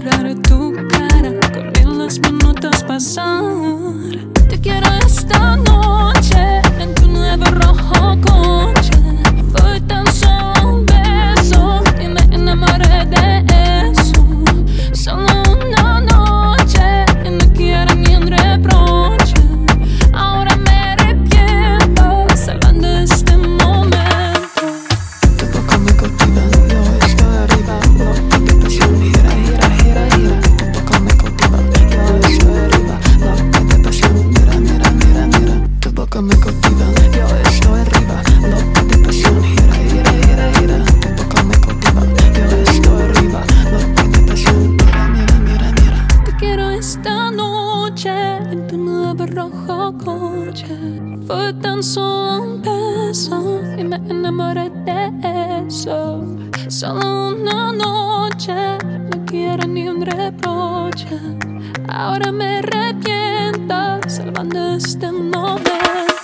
mirar tu cara, correr los minutos pasar. Te quiero esta noche en tu nuevo rojo coche. Fue tan solo un beso y me enamoré de eso. Solo una noche y no quiero ni un reproche. Ahora me arrepiento salvando este momento. Tu boca me cautiva, yo estoy arriba. Loca de pasión, gira, gira, gira, gira. Tu boca me cautiva, yo estoy arriba. Loca de pasión, mira, mira, mira, mira. Tu boca me cautiva, yo estoy arriba. Loca de pasión, gira, gira, gira, gira. Tu boca me cautiva, yo estoy arriba. Loca de pasión, mira, mira, mira, mira. Te quiero esta noche en tu nuevo rojo coche. Fue tan solo un beso y me enamoré de eso. Solo una noche, no quiero ni un reproche. Ahora me arrepiento salvando este momento.